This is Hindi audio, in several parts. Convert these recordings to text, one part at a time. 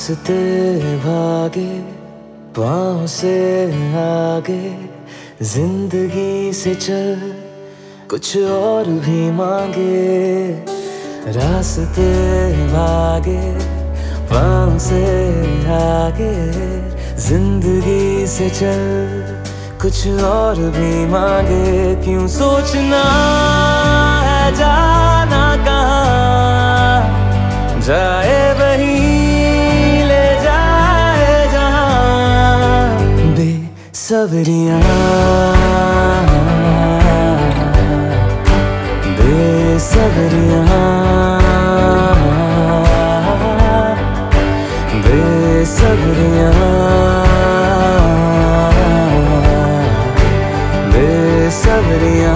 रास्ते भागे पाँव से आगे, जिंदगी से चल कुछ और भी मांगे। रास्ते भागे पाँव से आगे, जिंदगी से चल कुछ और भी मांगे। क्यों सोचना है जाना कहाँ, जाए वही ले जाए जहाँ। बेसब्रियाँ बेसब्रियाँ बेसब्रियाँ बेसब्रियाँ।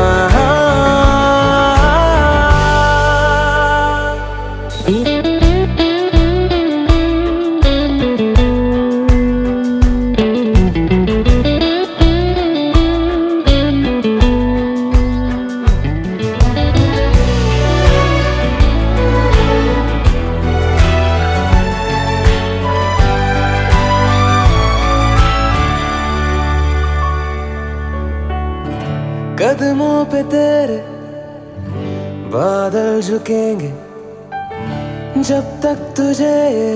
कदमों पे तेरे बादल झुकेंगे, जब तक तुझे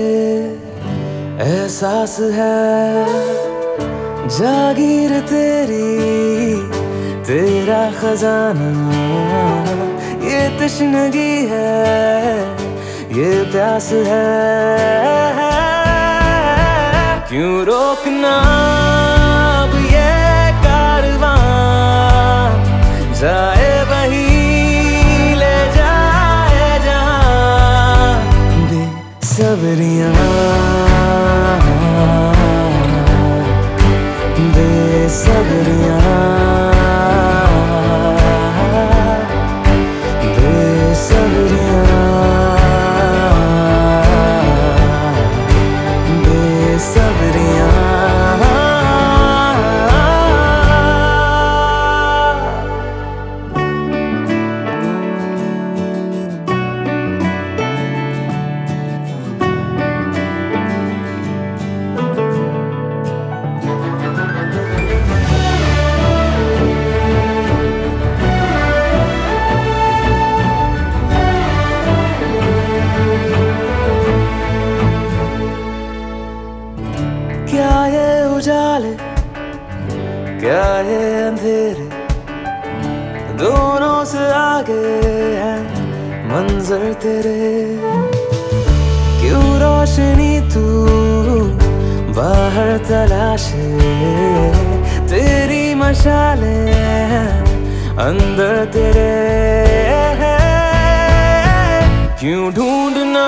एहसास है। जागीर तेरी तेरा खजाना, ये तश्नगी है ये प्यास है। क्यों रोकना अब ये कारवां, जाए वही ले जाए जहाँ। बेसब्रियाँ बेसब्रियाँ बेसब्रियाँ बेसब्रियाँ। क्या ये उजाले क्या ये अंधेरे, दोनों से आगे है मंजर तेरे। क्यों रोशनी तू बाहर तलाशे, तेरी मशाले अंदर तेरे। क्यों ढूंढना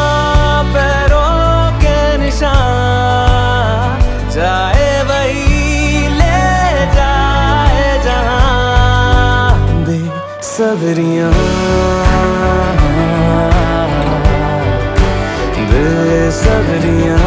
पैरों के निशान, जाए वही ले जाए जहाँ। बेसब्रियाँ बेसब्रियाँ